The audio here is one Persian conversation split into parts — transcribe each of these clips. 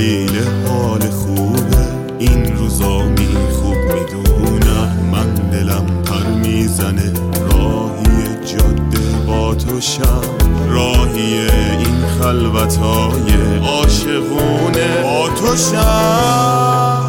دلیل حال خوبه این روزا خوب میدونم من دلم پر میزنه راهی جاده با تو شم راهی این خلوتای عاشقونه با تو شم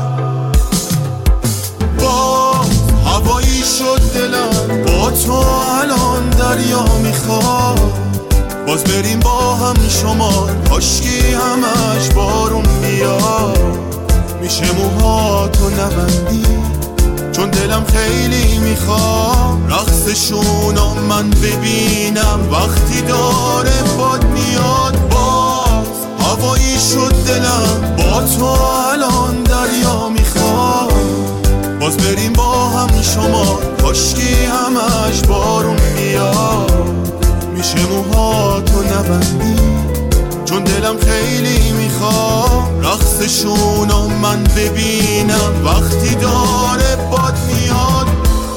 هوایی شد دلم با تو الان دریا میخواد باز بریم با هم شما کاشکی همش بارون بیاد میشه موهاتو نبندی چون دلم خیلی میخواد رقصشونو من ببینم وقتی داره باد میاد باز هوایی شد دلم با تو الان دریا میخواد باز بریم با هم شما کاشکی همش بارون بیاد میشه موهاتو نبندی چون دلم خیلی میخواد رقصشونو من ببینم وقتی داره باد میاد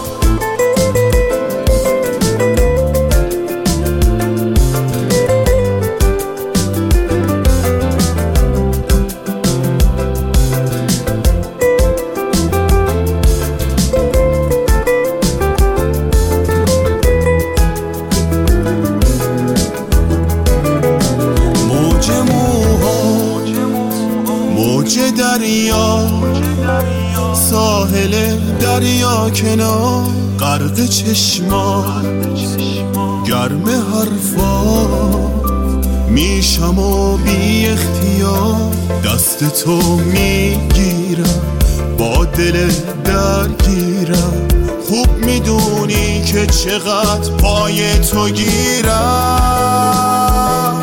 موج دریا ساحل دریا کنار غرق چشما گرم حرفا میشم و بی اختیار دست تو میگیرم با دل درگیرم خوب میدونی که چقدر پای تو گیرم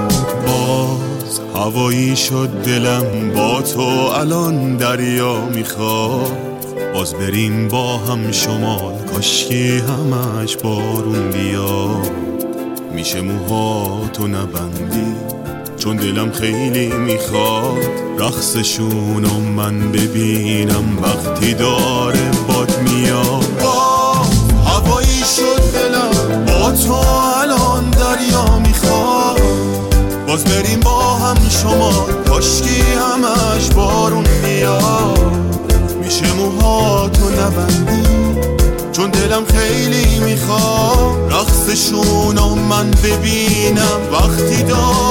هوایی شد دلم با تو الان دریا میخواد باز بریم با هم شمال کاشکی همش بارون بیاد میشه موهاتو نبندی چون دلم خیلی میخواد رقصشونو من ببینم وقتی داره باد میاد هوایی شد دلم با تو الان دریا میخواد باز بریم با هم شما کاشکی همش بارون میاد میشه موهاتو نبندی چون دلم خیلی میخواد رقصشونو من ببینم وقتی دار